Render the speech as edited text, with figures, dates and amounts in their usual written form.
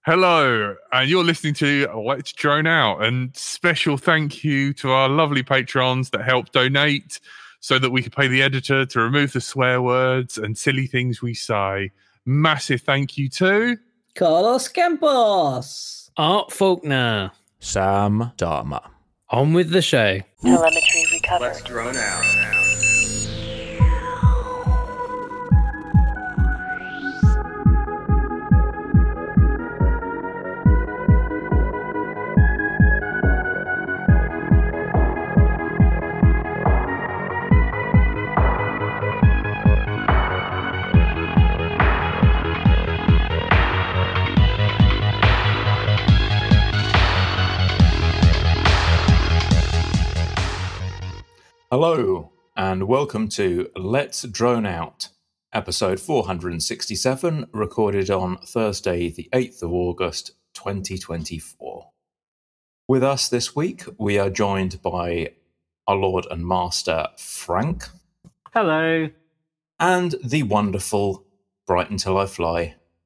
Hello, and you're listening to Let's Drone Out. And special thank you to our lovely patrons that help donate so that we can pay the editor to remove the swear words and silly things we say. Massive thank you to Carlos Campos, Art Faulkner, Sam Dharma. On with the show. Telemetry recovered. Let's drone out. Hello, and welcome to Let's Drone Out, episode 467, recorded on Thursday, the 8th of August, 2024. With us this week, we are joined by our Lord and Master, Frank. Hello. And the wonderful Bright Until I Fly,